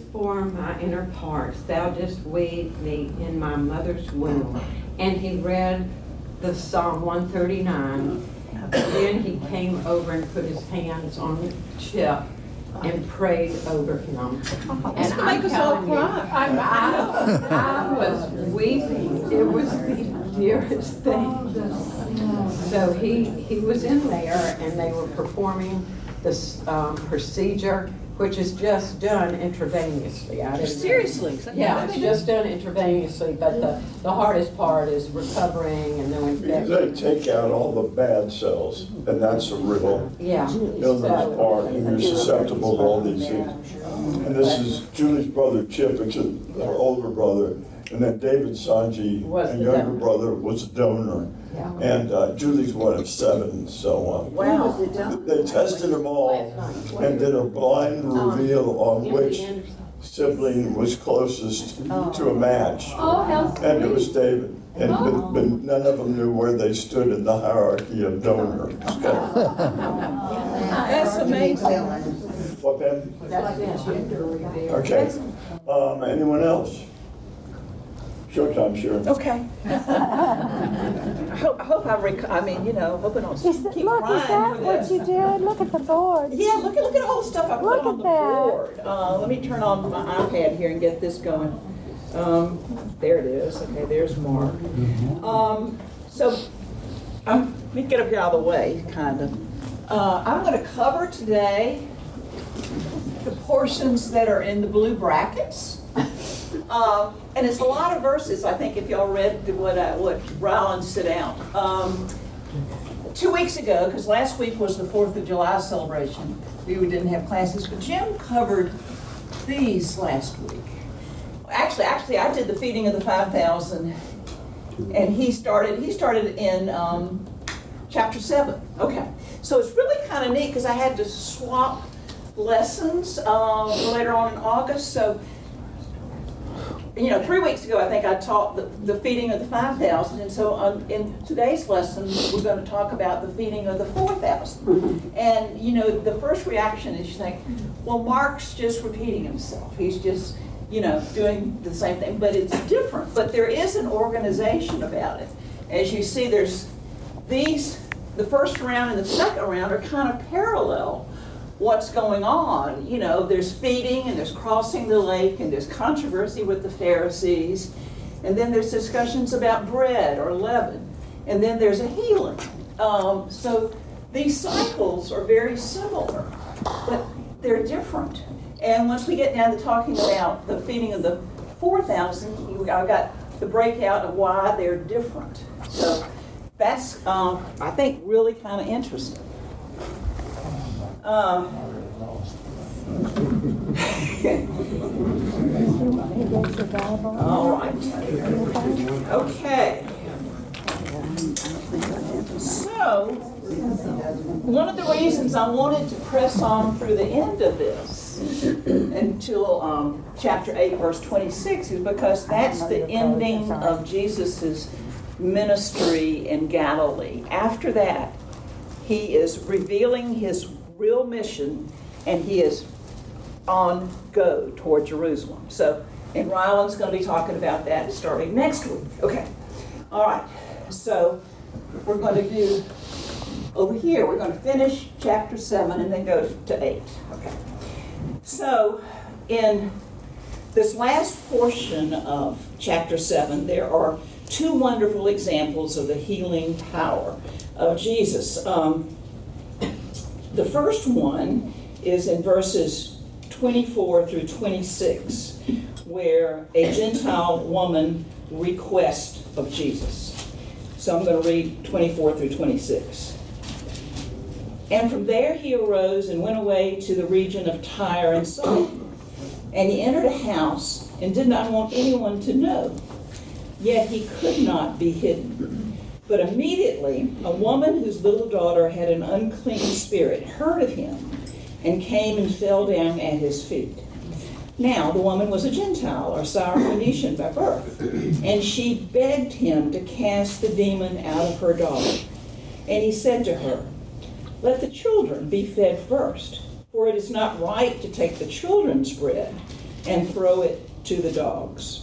for my inner parts. Thou didst weave me in my mother's womb. And he read the Psalm 139. Then he came over and put his hands on Chip and prayed over him. And make us all cry. I was weeping. It was the dearest thing. So he was in there, and they were performing this procedure, which is just done intravenously. Seriously? Yeah, it's just done intravenously, but the hardest part is recovering and knowing that. They take out all the bad cells, and that's a real illness part. You're susceptible to all these things. And this is Julie's brother Chip, which is her older brother, and then David Sanji, and younger brother, was a donor. Yeah. And Julie's one of 7, so Wow. they tested them all and did a blind reveal on which sibling was closest to a match. Oh, how sweet. And it was David. And but none of them knew where they stood in the hierarchy of donors. That's amazing. What then? That's it. Okay. Anyone else? Showtime, sure. Okay. I hope I hope I don't keep Look, crying is that for what this. you did? Look at the board. Yeah, look at all the stuff I put Look on at the that. board. Let me turn on my iPad here and get this going. There it is. Okay, there's Mark. So let me get up here out of the way, kind of. I'm going to cover today the portions that are in the blue brackets. And it's a lot of verses, I think, if y'all read what Ryland set out. 2 weeks ago, because last week was the 4th of July celebration, we didn't have classes, but Jim covered these last week. Actually, I did the feeding of the 5,000, and he started in chapter 7. Okay, so it's really kind of neat because I had to swap lessons later on in August. So, 3 weeks ago, I think I taught the feeding of the 5,000, and so in today's lesson, we're going to talk about the feeding of the 4,000. And the first reaction is you think, well, Mark's just repeating himself. He's just doing the same thing, but it's different. But there is an organization about it. As you see, there's the first round and the second round are kind of parallel. What's going on? There's feeding, and there's crossing the lake, and there's controversy with the Pharisees, and then there's discussions about bread or leaven, and then there's a healing. So these cycles are very similar, but they're different. And once we get down to talking about the feeding of the 4,000, I've got the breakout of why they're different. So that's, I think, really kind of interesting. All right. Okay. So, one of the reasons I wanted to press on through the end of this until chapter 8, verse 26 is because that's the ending of Jesus's ministry in Galilee. After that, he is revealing his real mission, and he is on go toward Jerusalem. So, and Ryland's going to be talking about that starting next week. Okay. All right. So, we're going to do over here, we're going to finish chapter 7 and then go to 8. Okay. So, in this last portion of chapter 7, there are 2 wonderful examples of the healing power of Jesus. The first one is in verses 24 through 26, where a Gentile woman requests of Jesus. So I'm going to read 24 through 26. And from there he arose and went away to the region of Tyre and Sidon. And he entered a house and did not want anyone to know. Yet he could not be hidden. But immediately a woman whose little daughter had an unclean spirit heard of him and came and fell down at his feet. Now the woman was a Gentile, or Syrophoenician by birth, and she begged him to cast the demon out of her daughter. And he said to her, "Let the children be fed first, for it is not right to take the children's bread and throw it to the dogs.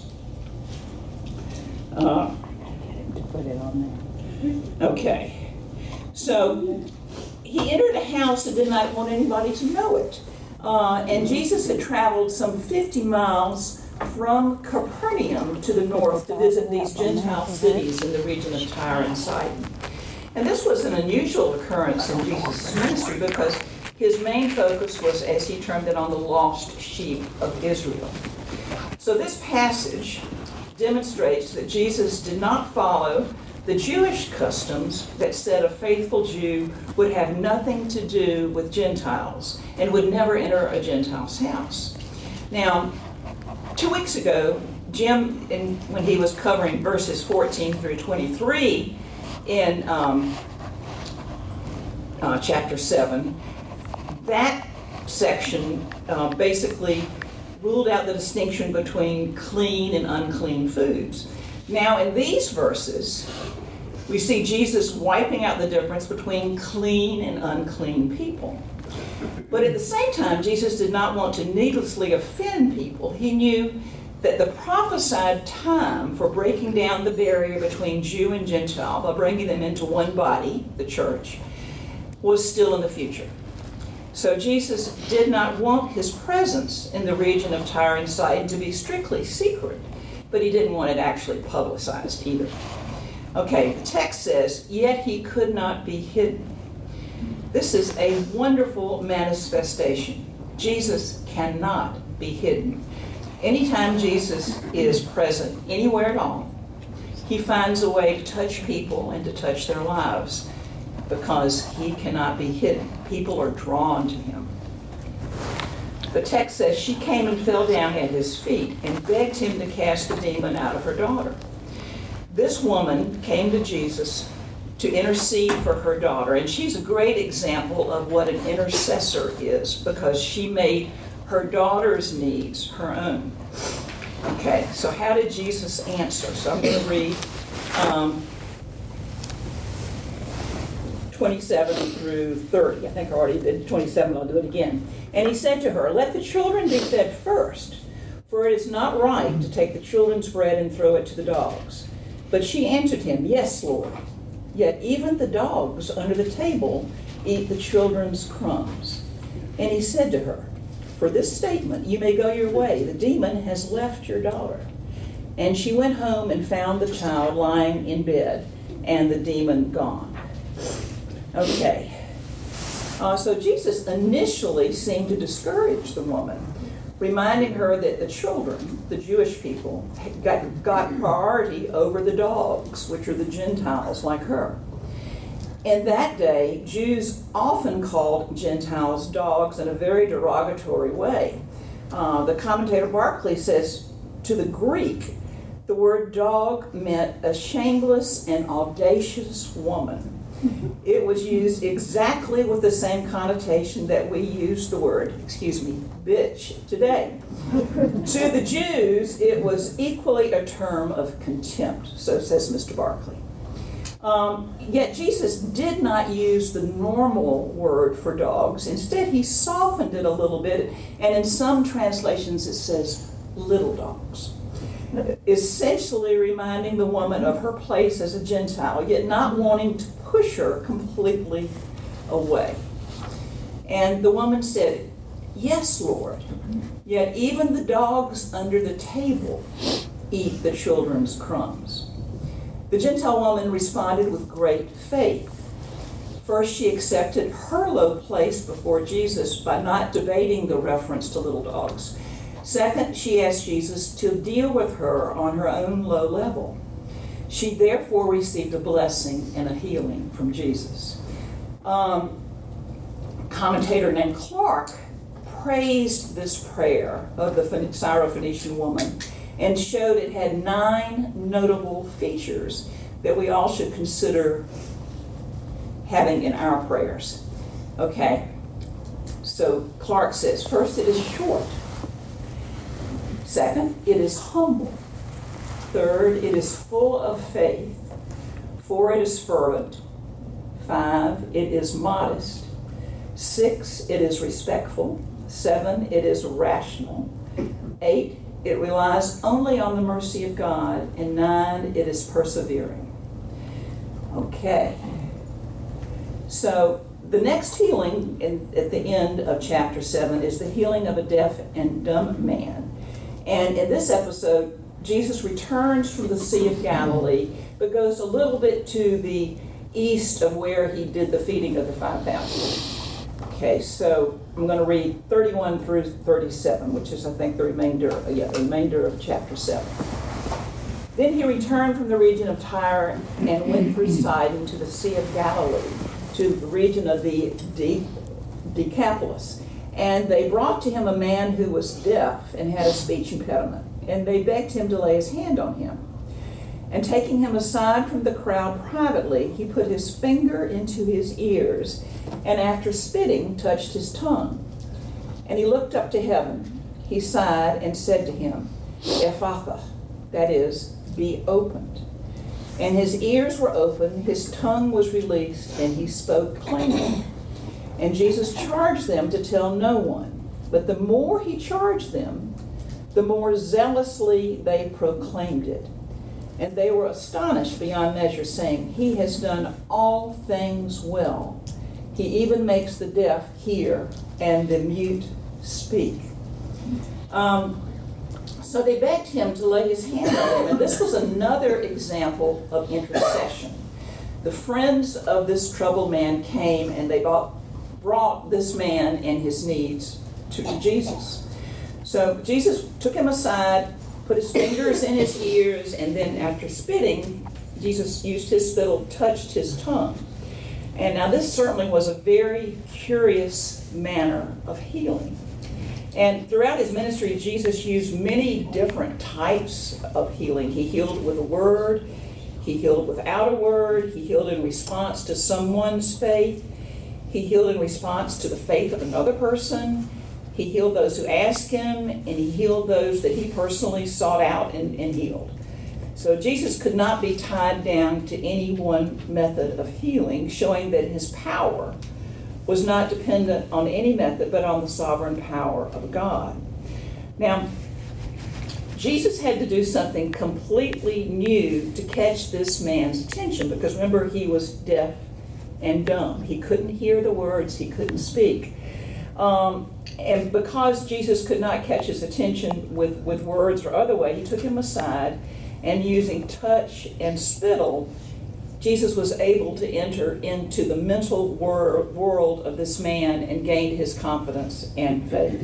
Okay. So he entered a house and did not want anybody to know it. And Jesus had traveled some 50 miles from Capernaum to the north to visit these Gentile cities in the region of Tyre and Sidon. And this was an unusual occurrence in Jesus' ministry because his main focus was, as he termed it, on the lost sheep of Israel. So this passage demonstrates that Jesus did not follow the Jewish customs that said a faithful Jew would have nothing to do with Gentiles and would never enter a Gentile's house. Now, 2 weeks ago, Jim, when he was covering verses 14 through 23 in chapter 7, that section basically ruled out the distinction between clean and unclean foods. Now, in these verses, we see Jesus wiping out the difference between clean and unclean people. But at the same time, Jesus did not want to needlessly offend people. He knew that the prophesied time for breaking down the barrier between Jew and Gentile by bringing them into one body, the church, was still in the future. So Jesus did not want his presence in the region of Tyre and Sidon to be strictly secret, but he didn't want it actually publicized either. Okay, the text says, yet he could not be hidden. This is a wonderful manifestation. Jesus cannot be hidden. Anytime Jesus is present anywhere at all, he finds a way to touch people and to touch their lives because he cannot be hidden. People are drawn to him. The text says she came and fell down at his feet and begged him to cast the demon out of her daughter. This woman came to Jesus to intercede for her daughter, and she's a great example of what an intercessor is because she made her daughter's needs her own. Okay, so how did Jesus answer? So I'm going to read 27 through 30. I think I already did 27, I'll do it again. And he said to her, let the children be fed first, for it is not right to take the children's bread and throw it to the dogs. But she answered him, yes, Lord. Yet even the dogs under the table eat the children's crumbs. And he said to her, for this statement you may go your way. The demon has left your daughter. And she went home and found the child lying in bed and the demon gone. Okay. So Jesus initially seemed to discourage the woman, reminding her that the children, the Jewish people, got priority over the dogs, which are the Gentiles like her. In that day, Jews often called Gentiles dogs in a very derogatory way. The commentator Barclay says, to the Greek, the word dog meant a shameless and audacious woman. It was used exactly with the same connotation that we use the word, bitch today. To the Jews, it was equally a term of contempt, so says Mr. Barclay. Yet Jesus did not use the normal word for dogs. Instead, he softened it a little bit, and in some translations it says little dogs, essentially reminding the woman of her place as a Gentile, yet not wanting to push her completely away. And the woman said, yes, Lord, yet even the dogs under the table eat the children's crumbs. The Gentile woman responded with great faith. First, she accepted her low place before Jesus by not debating the reference to little dogs. Second, she asked Jesus to deal with her on her own low level. She therefore received a blessing and a healing from Jesus. Commentator named Clark praised this prayer of the Syrophoenician woman and showed it had 9 notable features that we all should consider having in our prayers. Okay, so Clark says, first, it is short. Second, it is humble. Third, it is full of faith. 4, it is fervent. 5, it is modest. 6, it is respectful. 7, it is rational. 8, it relies only on the mercy of God. And 9, it is persevering. Okay. So the next healing at the end of chapter 7 is the healing of a deaf and dumb man. And in this episode, Jesus returns from the Sea of Galilee, but goes a little bit to the east of where he did the feeding of the 5,000. Okay, so I'm going to read 31 through 37, which is, I think, the remainder of chapter 7. Then he returned from the region of Tyre and went through Sidon to the Sea of Galilee, to the region of the Decapolis. And they brought to him a man who was deaf and had a speech impediment. And they begged him to lay his hand on him. And taking him aside from the crowd privately, he put his finger into his ears, and after spitting, touched his tongue. And he looked up to heaven. He sighed and said to him, Ephphatha, that is, be opened. And his ears were opened, his tongue was released, and he spoke plainly. And Jesus charged them to tell no one. But the more he charged them, the more zealously they proclaimed it. And they were astonished beyond measure, saying, He has done all things well. He even makes the deaf hear and the mute speak. So they begged him to lay his hand on them. And this was another example of intercession. The friends of this troubled man came and they brought this man and his needs to Jesus. So Jesus took him aside, put his fingers in his ears, and then after spitting, Jesus used his spittle, touched his tongue. And now this certainly was a very curious manner of healing. And throughout his ministry, Jesus used many different types of healing. He healed with a word, he healed without a word, he healed in response to someone's faith, he healed in response to the faith of another person. He healed those who asked him, and he healed those that he personally sought out and healed. So Jesus could not be tied down to any one method of healing, showing that his power was not dependent on any method, but on the sovereign power of God. Now, Jesus had to do something completely new to catch this man's attention, because remember, he was deaf and dumb. He couldn't hear the words, he couldn't speak. And because Jesus could not catch his attention with words or other way, he took him aside, and using touch and spittle, Jesus was able to enter into the mental world of this man and gained his confidence and faith.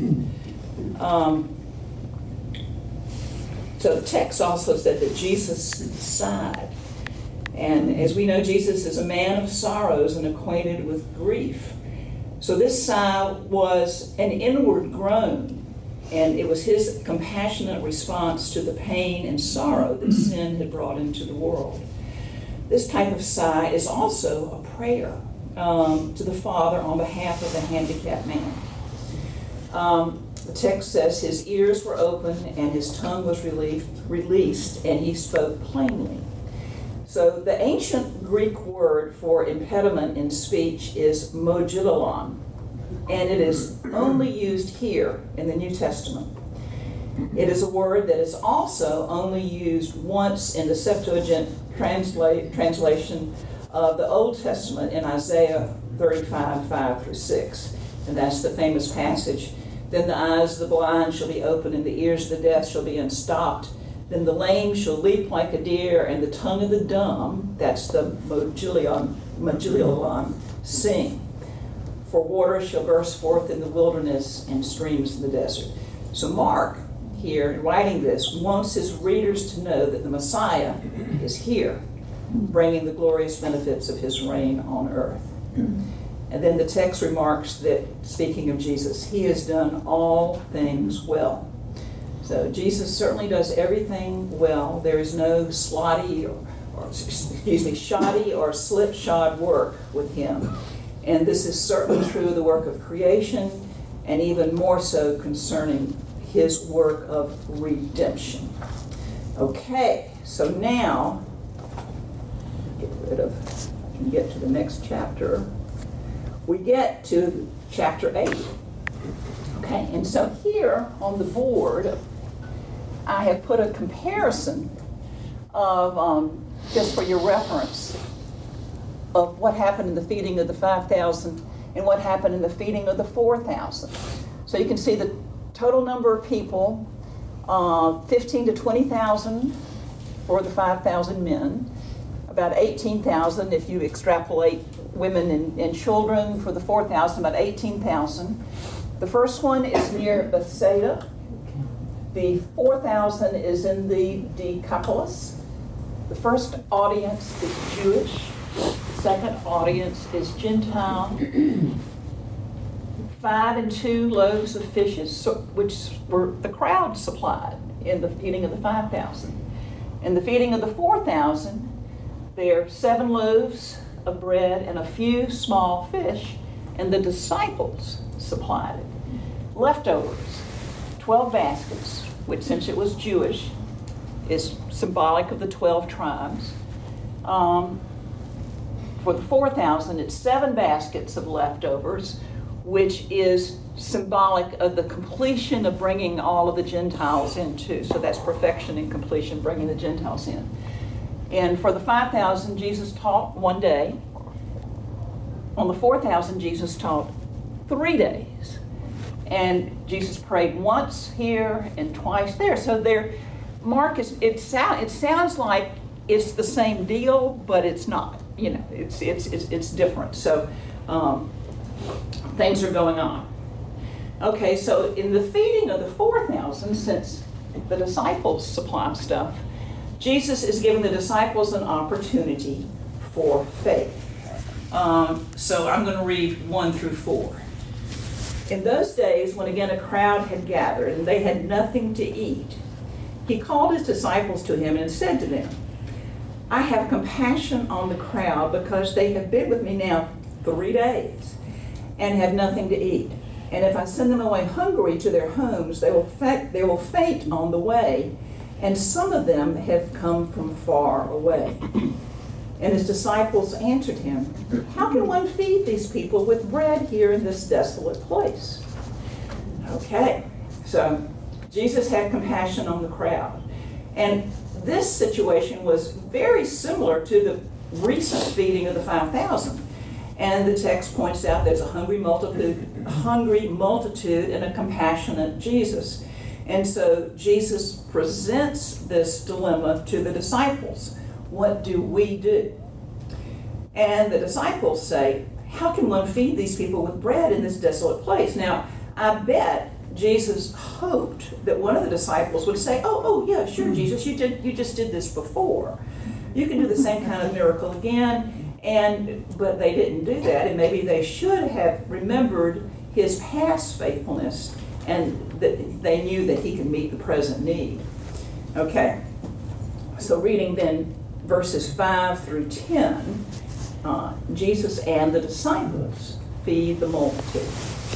So the text also said that Jesus sighed. And as we know, Jesus is a man of sorrows and acquainted with grief. So this sigh was an inward groan, and it was his compassionate response to the pain and sorrow that sin had brought into the world. This type of sigh is also a prayer to the Father on behalf of the handicapped man. The text says his ears were open and his tongue was released, and he spoke plainly. So the ancient Greek word for impediment in speech is modulon, and it is only used here in the New Testament. It is a word that is also only used once in the Septuagint translation of the Old Testament in Isaiah 35, 5 through 6. And that's the famous passage, Then the eyes of the blind shall be opened, and the ears of the deaf shall be unstopped. Then the lame shall leap like a deer, and the tongue of the dumb, that's the modulon, sing. For water shall burst forth in the wilderness and streams in the desert. So Mark, here, writing this, wants his readers to know that the Messiah is here, bringing the glorious benefits of his reign on earth. And then the text remarks that, speaking of Jesus, he has done all things well. So Jesus certainly does everything well. There is no shoddy or slipshod work with him. And this is certainly true of the work of creation, and even more so concerning his work of redemption. Okay, so now, get to the next chapter. We get to chapter 8. Okay, and so here on the board I have put a comparison of, just for your reference, of what happened in the feeding of the 5,000 and what happened in the feeding of the 4,000. So you can see the total number of people, 15 to 20,000 for the 5,000 men, about 18,000 if you extrapolate women and children. For the 4,000, about 18,000. The first one is near Bethsaida. The 4,000 is in the Decapolis. The first audience is Jewish. The second audience is Gentile. 5 and 2 loaves of fishes, which were the crowd supplied in the feeding of the 5,000. In the feeding of the 4,000, there are 7 loaves of bread and a few small fish, and the disciples supplied it. Leftovers, 12 baskets, which, since it was Jewish, is symbolic of the 12 tribes. For the 4,000, it's 7 baskets of leftovers, which is symbolic of the completion of bringing all of the Gentiles in too. So that's perfection and completion, bringing the Gentiles in. And for the 5,000, Jesus taught one day. On the 4,000, Jesus taught 3 days. And Jesus prayed once here and twice there. So there, Mark it sounds like it's the same deal, but it's not. You know, it's different. So things are going on. Okay, so in the feeding of the 4,000, since the disciples supply stuff, Jesus is giving the disciples an opportunity for faith. So I'm going to read 1 through 4. In those days, when again a crowd had gathered and they had nothing to eat, he called his disciples to him and said to them, I have compassion on the crowd because they have been with me now 3 days and have nothing to eat. And if I send them away hungry to their homes, they will faint on the way, and some of them have come from far away. And his disciples answered him, how can one feed these people with bread here in this desolate place? Okay, so Jesus had compassion on the crowd. And this situation was very similar to the recent feeding of the 5,000. And the text points out there's a hungry multitude and a compassionate Jesus. And so Jesus presents this dilemma to the disciples. What do we do? And the disciples say, how can one feed these people with bread in this desolate place? Now, I bet Jesus hoped that one of the disciples would say, oh yeah, sure, Jesus, you just did this before. You can do the same kind of miracle again. But they didn't do that, and maybe they should have remembered his past faithfulness, and that they knew that he could meet the present need. Okay, so reading then verses 5 through 10, Jesus and the disciples feed the multitude.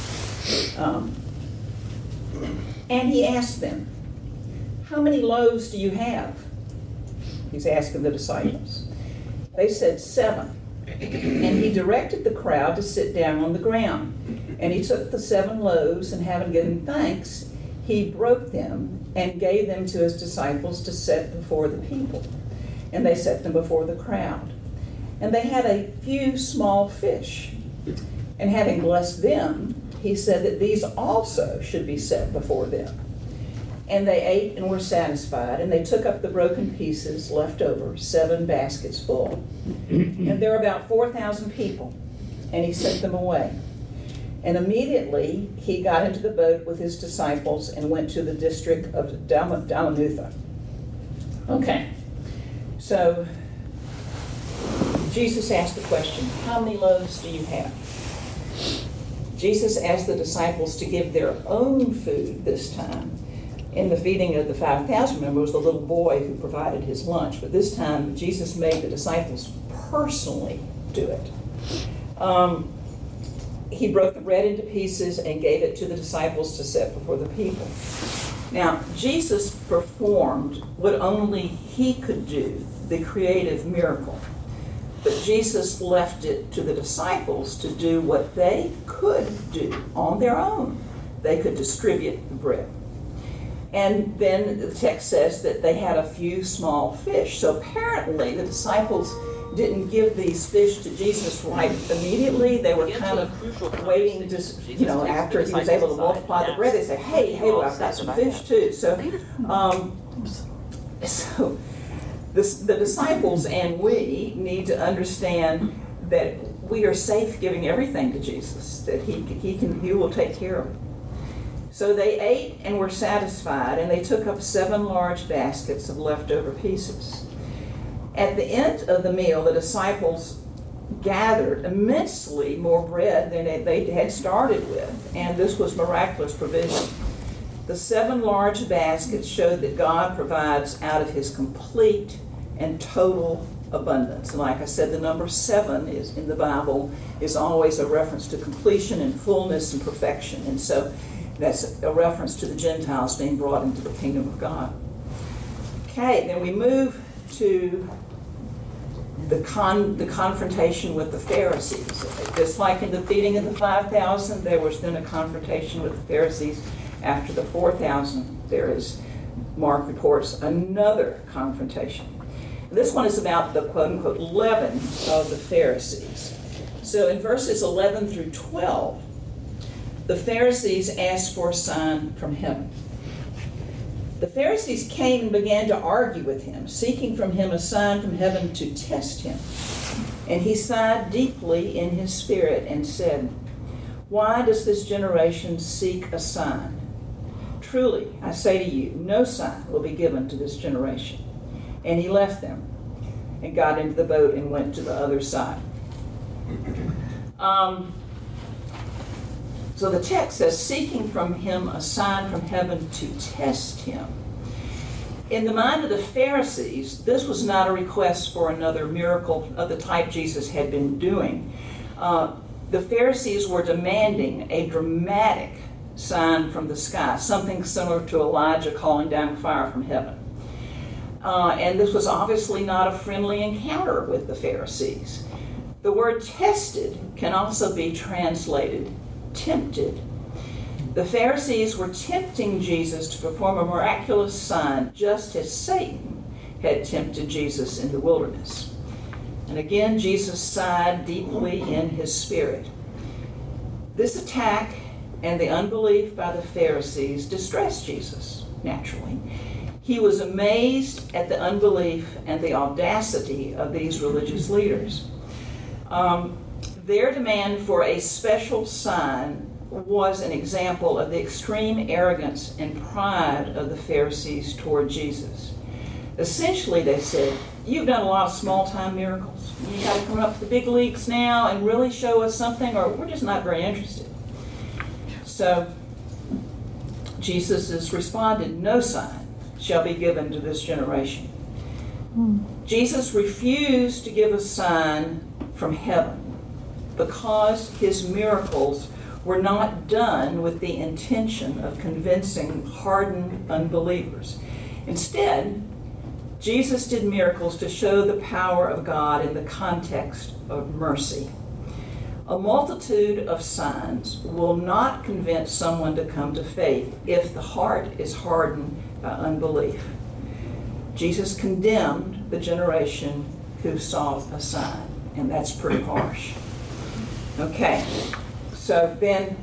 And he asked them, how many loaves do you have? He's asking the disciples. They said 7. And he directed the crowd to sit down on the ground. And he took the 7 loaves, and having given thanks, he broke them and gave them to his disciples to set before the people. And they set them before the crowd. And they had a few small fish. And having blessed them, he said that these also should be set before them. And they ate and were satisfied, and they took up the broken pieces left over, 7 baskets full. And there were about 4,000 people, and he sent them away. And immediately he got into the boat with his disciples and went to the district of Dalmanutha. Okay, so Jesus asked the question, how many loaves do you have? Jesus asked the disciples to give their own food this time. In the feeding of the 5,000, remember, it was the little boy who provided his lunch. But this time, Jesus made the disciples personally do it. He broke the bread into pieces and gave it to the disciples to set before the people. Now, Jesus performed what only he could do, the creative miracle. But Jesus left it to the disciples to do what they could do on their own. They could distribute the bread. And then the text says that they had a few small fish. So apparently the disciples didn't give these fish to Jesus right immediately. They were kind of waiting to, after he was able to multiply the bread, they say, hey, look, I've got some fish too. So the disciples and we need to understand that we are safe giving everything to Jesus, that he will take care of it. So they ate and were satisfied, and they took up 7 large baskets of leftover pieces. At the end of the meal, the disciples gathered immensely more bread than they had started with, and this was miraculous provision. The 7 large baskets showed that God provides out of his complete and total abundance. And like I said, the number 7 is in the Bible is always a reference to completion and fullness and perfection. And so that's a reference to the Gentiles being brought into the kingdom of God. Okay, then we move to the confrontation with the Pharisees. Just like in the feeding of the 5,000, there was then a confrontation with the Pharisees. After the 4,000, there is, Mark reports, another confrontation. This one is about the quote-unquote leaven of the Pharisees. So in verses 11 through 12, the Pharisees asked for a sign from heaven. The Pharisees came and began to argue with him, seeking from him a sign from heaven to test him. And he sighed deeply in his spirit and said, "Why does this generation seek a sign? Truly, I say to you, no sign will be given to this generation." And he left them and got into the boat and went to the other side. So the text says, seeking from him a sign from heaven to test him. In the mind of the Pharisees, this was not a request for another miracle of the type Jesus had been doing. The Pharisees were demanding a dramatic sign from the sky, something similar to Elijah calling down fire from heaven. And this was obviously not a friendly encounter with the Pharisees. The word tested can also be translated tempted. The Pharisees were tempting Jesus to perform a miraculous sign, just as Satan had tempted Jesus in the wilderness. And again, Jesus sighed deeply in his spirit. This attack and the unbelief by the Pharisees distressed Jesus, naturally. He was amazed at the unbelief and the audacity of these religious leaders. Their demand for a special sign was an example of the extreme arrogance and pride of the Pharisees toward Jesus. Essentially, they said, "You've done a lot of small-time miracles. You got to come up to the big leagues now and really show us something, or we're just not very interested." So Jesus has responded, "No sign shall be given to this generation." Jesus refused to give a sign from heaven because his miracles were not done with the intention of convincing hardened unbelievers. Instead, Jesus did miracles to show the power of God in the context of mercy. A multitude of signs will not convince someone to come to faith if the heart is hardened by unbelief. Jesus condemned the generation who saw a sign, and that's pretty harsh. Okay, so then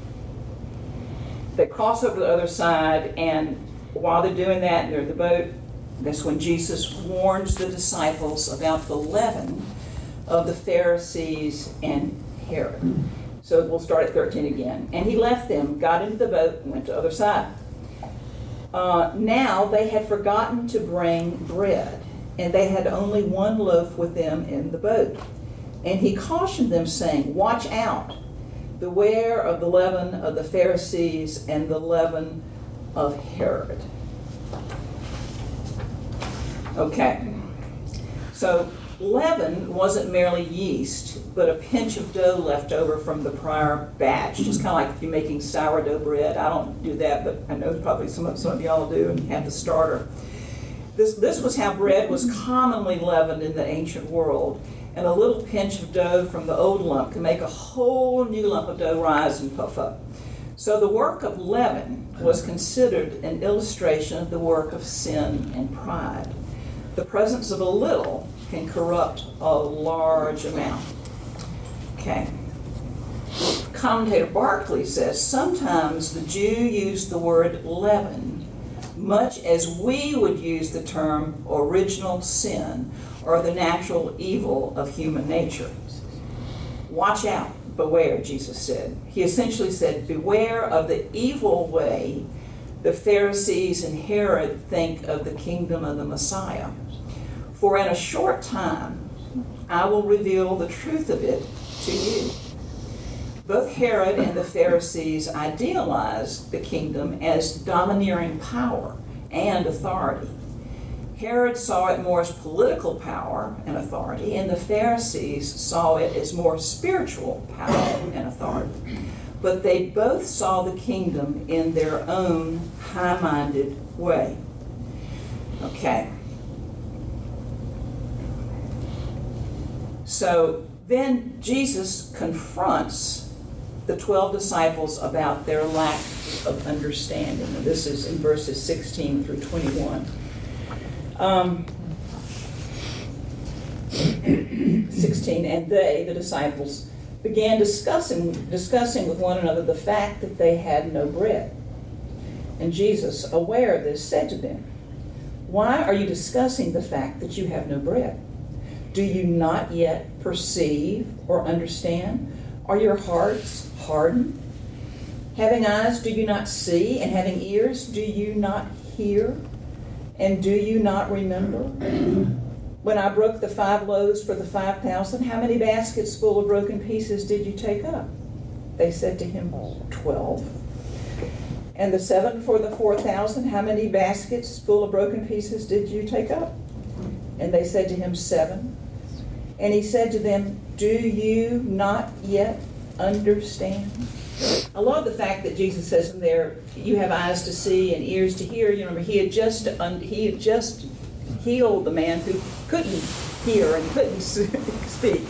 they cross over to the other side, and while they're doing that, and they're in the boat, that's when Jesus warns the disciples about the leaven of the Pharisees and Herod. So we'll start at 13 again. And he left them, got into the boat, and went to the other side. Now they had forgotten to bring bread, and they had only 1 loaf with them in the boat. And he cautioned them, saying, "Watch out, beware of the leaven of the Pharisees and the leaven of Herod." Okay, so leaven wasn't merely yeast, but a pinch of dough left over from the prior batch. Just kind of like if you're making sourdough bread. I don't do that, but I know probably some of y'all do and have the starter. This was how bread was commonly leavened in the ancient world. And a little pinch of dough from the old lump can make a whole new lump of dough rise and puff up. So the work of leaven was considered an illustration of the work of sin and pride. The presence of a little can corrupt a large amount. Okay. Commentator Barclay says, sometimes the Jew used the word leaven much as we would use the term original sin or the natural evil of human nature. Watch out, beware, Jesus said. He essentially said, beware of the evil way the Pharisees and Herod think of the kingdom of the Messiah. For in a short time, I will reveal the truth of it to you. Both Herod and the Pharisees idealized the kingdom as domineering power and authority. Herod saw it more as political power and authority, and the Pharisees saw it as more spiritual power and authority. But they both saw the kingdom in their own high-minded way. Okay. So then Jesus confronts the 12 disciples about their lack of understanding. And this is in verses 16 through 21. 16, and they, the disciples, began discussing with one another the fact that they had no bread. And Jesus, aware of this, said to them, "Why are you discussing the fact that you have no bread? Do you not yet perceive or understand? Are your hearts hardened? Having eyes, do you not see? And having ears, do you not hear? And do you not remember? When I broke the 5 loaves for the 5,000, how many baskets full of broken pieces did you take up?" They said to him, 12. "And the 7 for the 4,000, how many baskets full of broken pieces did you take up?" And they said to him, 7. And he said to them, "Do you not yet understand?" I love the fact that Jesus says in there, you have eyes to see and ears to hear. You remember, he had just healed the man who couldn't hear and couldn't speak.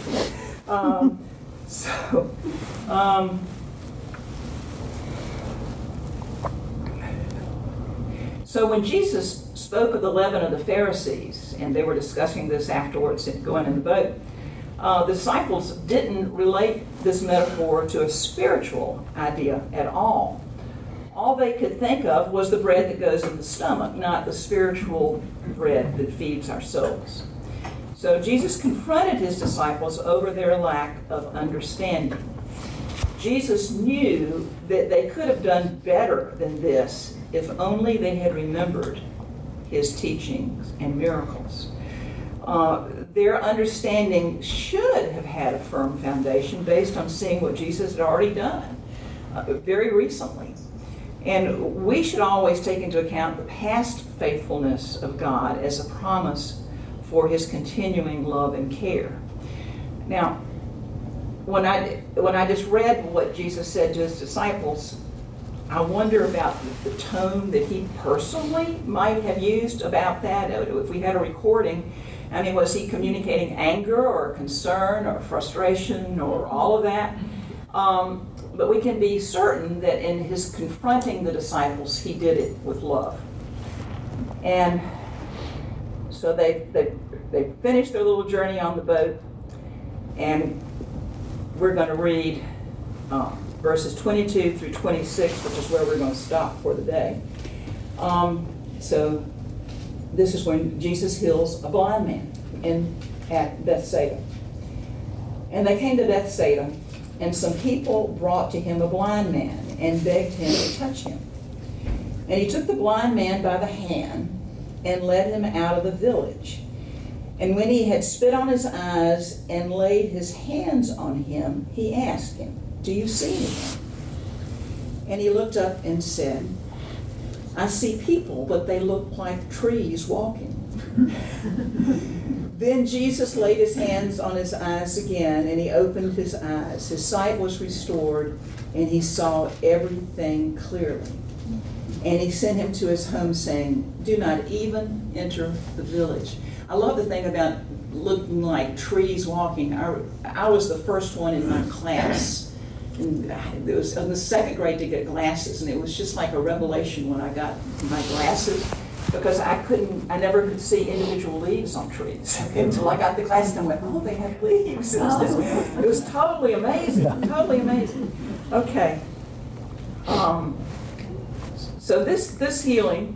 So when Jesus spoke of the leaven of the Pharisees, and they were discussing this afterwards going in the boat, the disciples didn't relate this metaphor to a spiritual idea at all. All they could think of was the bread that goes in the stomach, not the spiritual bread that feeds our souls. So Jesus confronted his disciples over their lack of understanding. Jesus knew that they could have done better than this if only they had remembered his teachings and miracles. Their understanding should have had a firm foundation based on seeing what Jesus had already done very recently. And we should always take into account the past faithfulness of God as a promise for his continuing love and care. Now, when I just read what Jesus said to his disciples, I wonder about the tone that he personally might have used about that. If we had a recording, I mean, was he communicating anger or concern or frustration or all of that? But we can be certain that in his confronting the disciples, he did it with love. And so they finished their little journey on the boat, and we're going to read verses 22 through 26, which is where we're going to stop for the day. So this is when Jesus heals a blind man at Bethsaida. And they came to Bethsaida, and some people brought to him a blind man and begged him to touch him. And he took the blind man by the hand and led him out of the village. And when he had spit on his eyes and laid his hands on him, he asked him, "Do you see anything?" And he looked up and said, "I see people, but they look like trees walking." Then Jesus laid his hands on his eyes again, and he opened his eyes. His sight was restored, and he saw everything clearly. And he sent him to his home, saying, "Do not even enter the village." I love the thing about looking like trees walking. I was the first one in my class And it was in the second grade to get glasses, and it was just like a revelation when I got my glasses, because I never could see individual leaves on trees until I got the glasses and I went, oh, they have leaves. It was totally amazing, totally amazing. Okay. So this healing,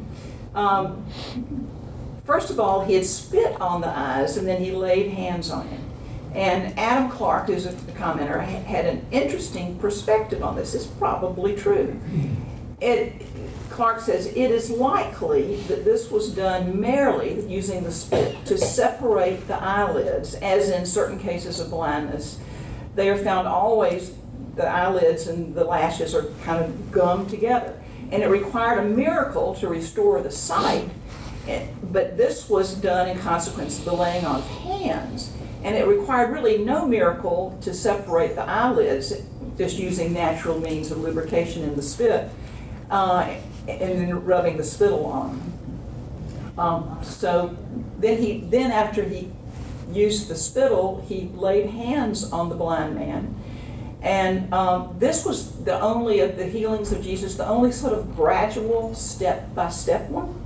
first of all, he had spit on the eyes and then he laid hands on him. And Adam Clark, who's a commenter, had an interesting perspective on this. It's probably true. Clark says, it is likely that this was done merely using the spit to separate the eyelids, as in certain cases of blindness. They are found always, the eyelids and the lashes are kind of gummed together. And it required a miracle to restore the sight, but this was done in consequence of the laying on of hands. And it required really no miracle to separate the eyelids, just using natural means of lubrication in the spit, and then rubbing the spittle on them. So then after he used the spittle, he laid hands on the blind man. And this was the only of the healings of Jesus, the only sort of gradual step-by-step one.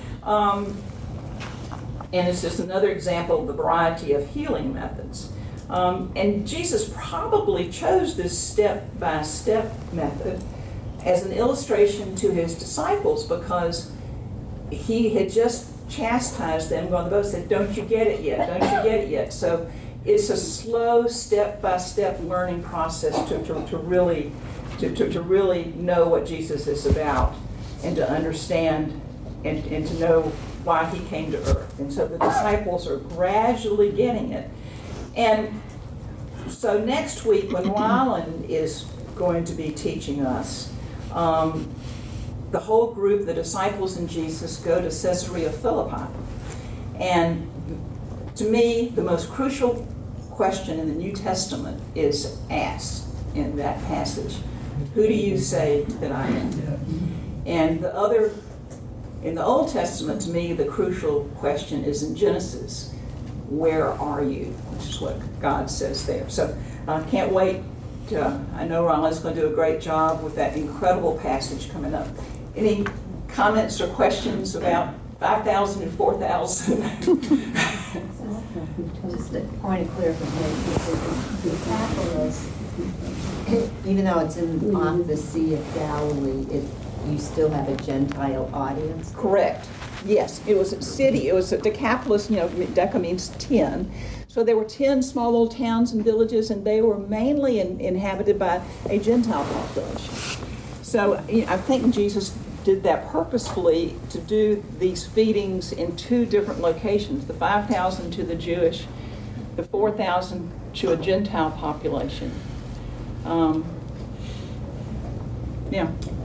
And it's just another example of the variety of healing methods. And Jesus probably chose this step-by-step method as an illustration to his disciples, because he had just chastised them on the boat, said, don't you get it yet, don't you get it yet. So it's a slow step-by-step learning process to really know what Jesus is about, and to understand and to know why he came to earth. And so the disciples are gradually getting it. And so next week, when Ryland is going to be teaching us, the whole group, the disciples and Jesus, go to Caesarea Philippi. And to me, the most crucial question in the New Testament is asked in that passage. Who do you say that I am? And in the Old Testament, to me, the crucial question is in Genesis. Where are you? Which is what God says there. So I can't wait. I know Ronald's going to do a great job with that incredible passage coming up. Any comments or questions about 5,000 and 4,000? Just a point of clarification. The Decapolis, even though it's off the Sea of Galilee, you still have a Gentile audience? Correct. Yes, it was a city. It was a Decapolis, Deca means 10. So there were 10 small little towns and villages, and they were mainly inhabited by a Gentile population. So I think Jesus did that purposefully to do these feedings in two different locations, the 5,000 to the Jewish, the 4,000 to a Gentile population. Yeah.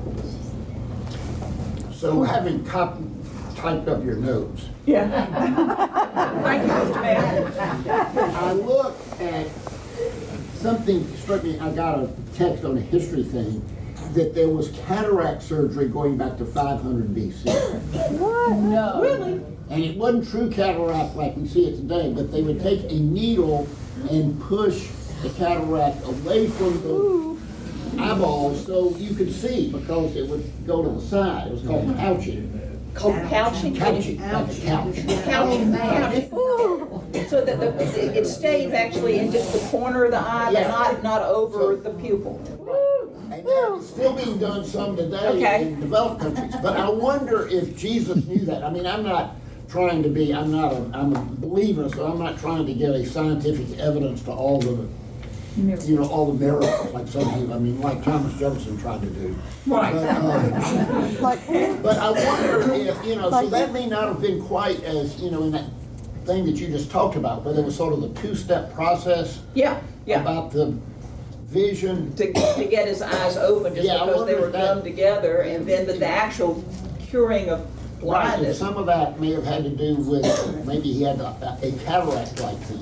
So having typed up your notes, Yeah. Thank you, Mr. Mayor. I looked at something struck me. I got a text on a history thing that there was cataract surgery going back to 500 BC. What? No. Really? And it wasn't true cataract like we see it today, but they would take a needle and push the cataract away from the eyeballs so you could see, because it would go to the side. It was called pouching. Called pouching? Couching, like a couch. Couching. So that it stays actually in just the corner of the eye, but not over the pupil. And that is still being done some today in developed countries. But I wonder if Jesus knew that. I mean, I'm not trying to be, I'm a believer, so I'm not trying to give a scientific evidence to all the, all the miracles, like some people, like Thomas Jefferson tried to do. Right. But I wonder if, so that may not have been quite as, in that thing that you just talked about, where there was sort of the two-step process. Yeah. About the vision. To get his eyes open, just because they were gummed together, and then the actual curing of blindness. Right, and some of that may have had to do with, maybe he had a cataract-like thing.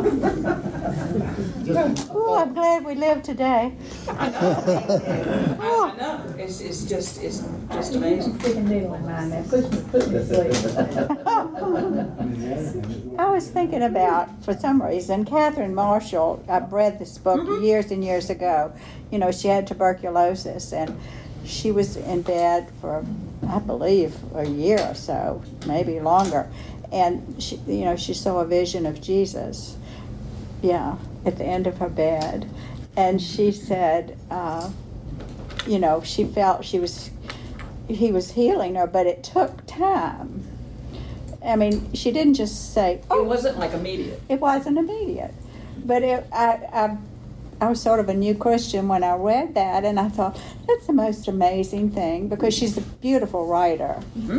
Oh, I'm glad we live today. I know. It's just amazing. Stick a needle in mine now. Push me to sleep. I was thinking about, for some reason, Catherine Marshall. I've read this book years and years ago. You know, she had tuberculosis, and she was in bed for, I believe, a year or so, maybe longer. And she, you know, she saw a vision of Jesus, yeah, at the end of her bed. And she said, you know, she felt he was healing her, but it took time. I mean, she didn't just say, It "Oh." wasn't like immediate. It wasn't immediate, but I was sort of a new Christian when I read that, and I thought that's the most amazing thing, because she's a beautiful writer,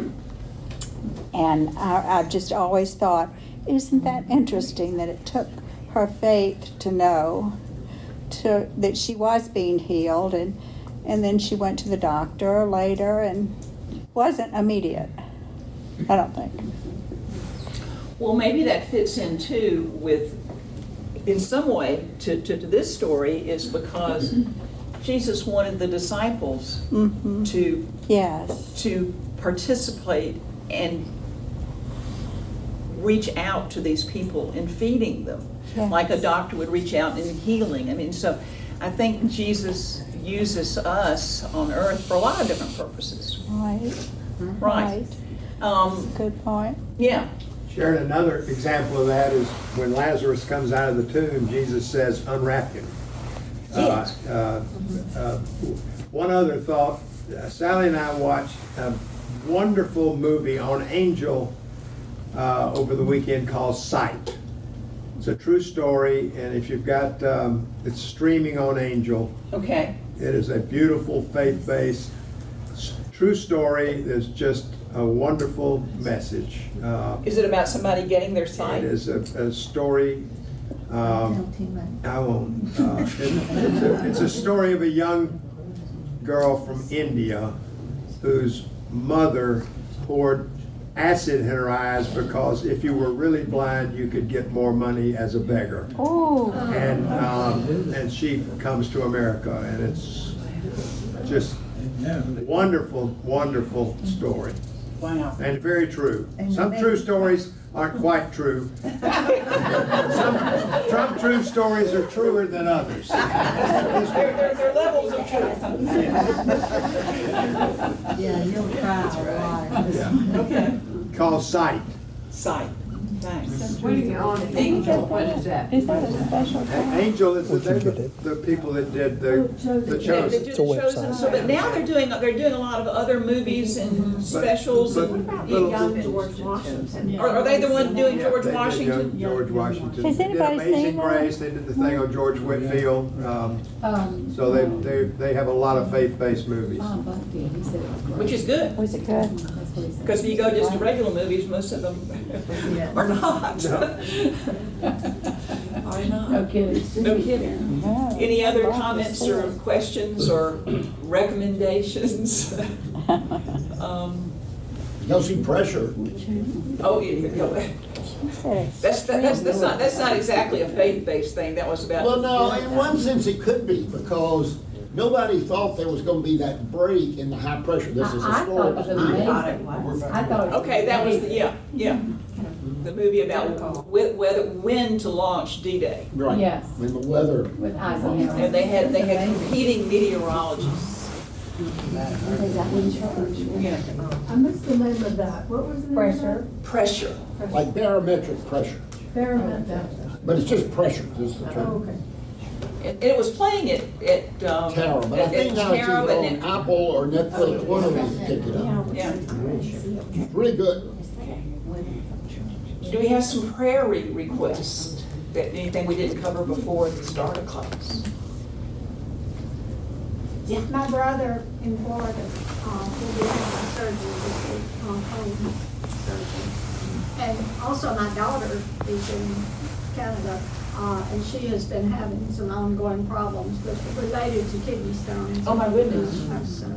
and I've just always thought, isn't that interesting that it took her faith to know that she was being healed, and then she went to the doctor later, and wasn't immediate, I don't think. Well, maybe that fits in too with, in some way, to this story, is because Jesus wanted the disciples to Yes. to participate and reach out to these people in feeding them, Yes. like a doctor would reach out in healing. I mean, so I think Jesus uses us on earth for a lot of different purposes. Right. Right. Good point. Yeah. Sharon, another example of that is when Lazarus comes out of the tomb, Jesus says, unwrap him. Yes. One other thought, Sally and I watched a wonderful movie on Angel over the weekend called Sight. It's a true story, and if you've got, it's streaming on Angel. Okay. It is a beautiful, faith-based, true story. There's just a wonderful message. Is it about somebody getting their sight? It is a story. I won't. It's a story of a young girl from India whose mother poured acid in her eyes because if you were really blind, you could get more money as a beggar. Oh. And she comes to America, and it's just wonderful, wonderful story. Wow. And very true. Some true stories aren't quite true. Some true stories are truer than others. There are levels of truth. Yeah, you'll cry. Yeah. Okay. Called Sight. Sight. Thanks. Angel, what is that? Is that a special thing? Angel is the people that did the Yeah, they Chosen. do the Chosen. So, but now they're doing a lot of other movies and specials. And George Washington. are they the one doing Yeah, George they did Washington? George Washington. Has They did anybody Amazing seen that? Grace. They did the thing on George Whitfield. So they have a lot of faith-based movies. Which is good, Was it good? because if you go just to regular movies, most of them are not. Are not. No kidding. No kidding. No. Any other comments or questions or recommendations? You'll see Pressure. Oh, yeah. That's not exactly a faith-based thing. That was about. Well, no, in one sense it could be, because nobody thought there was gonna be that break in the high pressure. This is historical. I thought Okay, that was, yeah. The movie about when to launch D-Day. Right. Yes. When the weather. with Eisenhower. And they had competing meteorologists. I missed the name of that. What was the name? Pressure. Pressure. Like barometric pressure, Barometric. but it's just pressure, is the term. Okay. And it was playing at Tara, but I think now it's Tara, either on and Apple or Netflix, one of them picked it up. yeah. Really good. Do we have some prayer requests? Anything we didn't cover before at the start of class? My brother in Florida will be having surgery this week, home surgery. And also my daughter is in Canada, and she has been having some ongoing problems related to kidney stones. Oh, my goodness. So,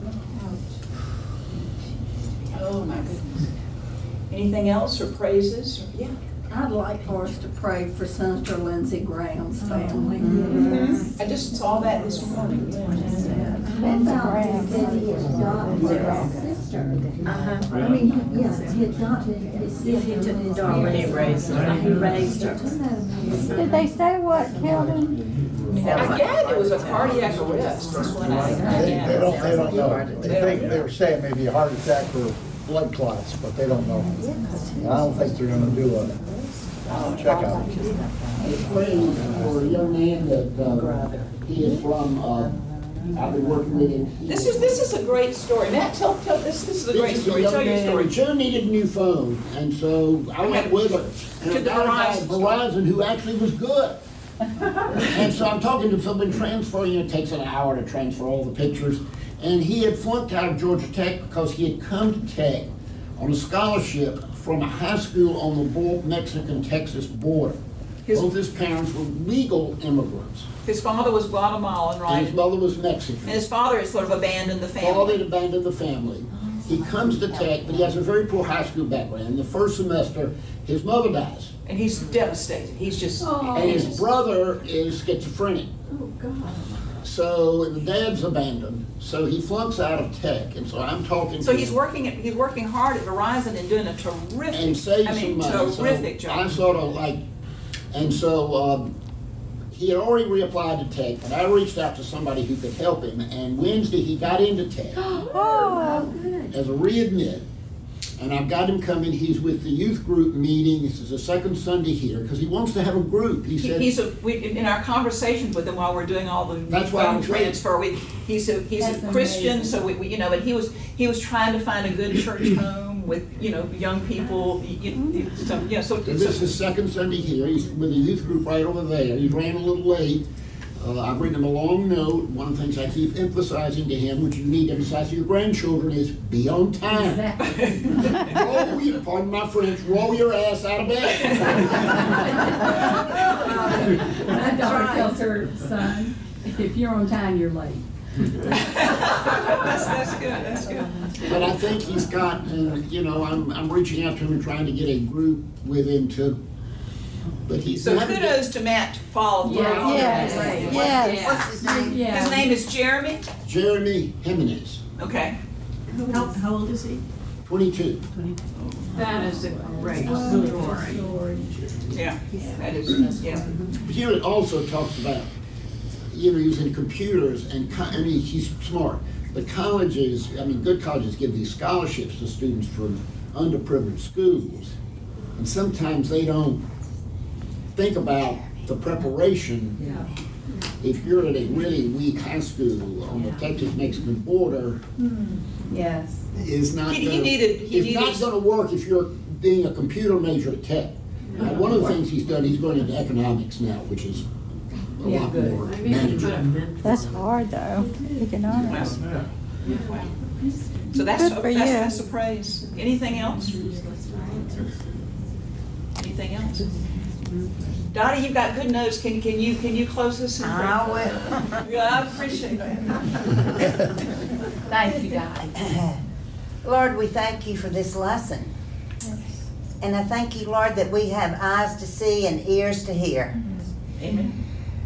Oh, my goodness. Anything else or praises? Yeah. I'd like for us to pray for Senator Lindsey Graham's family. I just saw that this morning. Sister her. I mean, yes, he adopted his sister and his parents. He raised her. He raised her. Did they say what killed him? I gathered it was a cardiac arrest. That's what They don't know. They think, they were saying maybe a heart attack or blood clots, but they don't know. And I don't think they're gonna do a checkup. It's praying for a young man that, he is from, I've been working with him. This is a great story. Matt, tell this is a great story. Tell your story. Joe needed a new phone, and so I went with her. And To a the guy at Verizon Verizon who actually was good. And so I'm talking to someone transferring, it takes an hour to transfer all the pictures. And he had flunked out of Georgia Tech because he had come to Tech on a scholarship from a high school on the Mexican-Texas border. Both his parents were legal immigrants. His father was Guatemalan, And right? his mother was Mexican. And his father had sort of abandoned the Father family. had abandoned the family. He comes to Tech, but he has a very poor high school background. In the first semester, his mother dies. And he's devastated. He's just. And his brother is schizophrenic. Oh, God. So the dad's abandoned. So he flunks out of Tech. And so I'm talking So to he's him working hard at Verizon and doing a terrific, and saves I mean, some money. terrific So I job. sort of like, and so he had already reapplied to Tech, but I reached out to somebody who could help him. And Wednesday he got into Tech Oh, as a readmit. And I've got him coming, he's with the youth group meeting, this is the second Sunday here, because he wants to have a group. He said, In our conversations with him while we're doing all the That's why I'm phone transfer, he's a That's Christian, amazing. so we, you know, but he was trying to find a good church home with, you know, young people, so this is his second Sunday here, he's with a youth group right over there, he ran a little late. I've written him a long note. One of the things I keep emphasizing to him, which you need to emphasize to your grandchildren, is be on time. Exactly. Pardon my French, roll your ass out of bed. My daughter tells her son, if you're on time, you're late. that's good. But I think he's got, I'm reaching out to him and trying to get a group with him to, but he's. So kudos to Matt to follow through. Yeah. yes, yes. What's his name? Yeah. His name is Jeremy? Jeremy Jimenez, Okay. How old is he? 22. That is a great story. Yeah, that is, yeah. Here it also talks about, using computers and, he's smart. But colleges, good colleges give these scholarships to students from underprivileged schools. And sometimes they don't think about the preparation. If you're at a really weak high school on the Texas-Mexican border, Yes. is not He gonna, needed- it's not gonna work if you're being a computer major at Tech. Now, one of the things he's done, he's going into economics now, which is a lot more manageable. That's hard though, economics. So that's Good for you. that's a praise. Anything else? Anything else? Dottie, you've got good notes. Can you close this? In prayer? I will. Yeah, I appreciate that. Thank you, God. Lord, we thank you for this lesson. And I thank you, Lord, that we have eyes to see and ears to hear. Amen.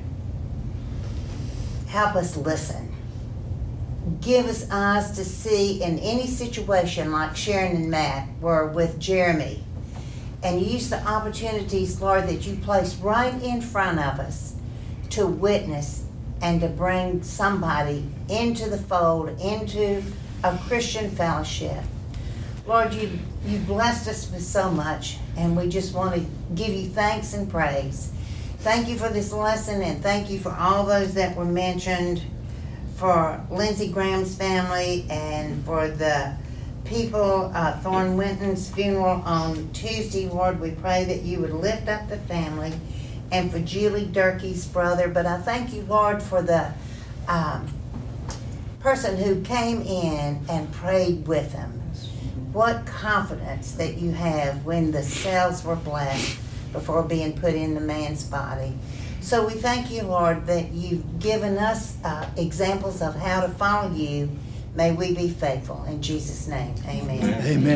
Help us listen. Give us eyes to see in any situation like Sharon and Matt were with Jeremy. And use the opportunities, Lord, that you place right in front of us to witness and to bring somebody into the fold, into a Christian fellowship. Lord, you blessed us with so much, and we just want to give you thanks and praise. Thank you for this lesson, and thank you for all those that were mentioned, for Lindsey Graham's family, and for the people, Thorne Winton's funeral on Tuesday. Lord, we pray that you would lift up the family, and for Julie Durkee's brother. But I thank you, Lord, for the person who came in and prayed with him. What confidence that you have when the cells were blessed before being put in the man's body. So we thank you, Lord, that you've given us examples of how to follow you. May we be faithful. In Jesus' name, amen. Amen.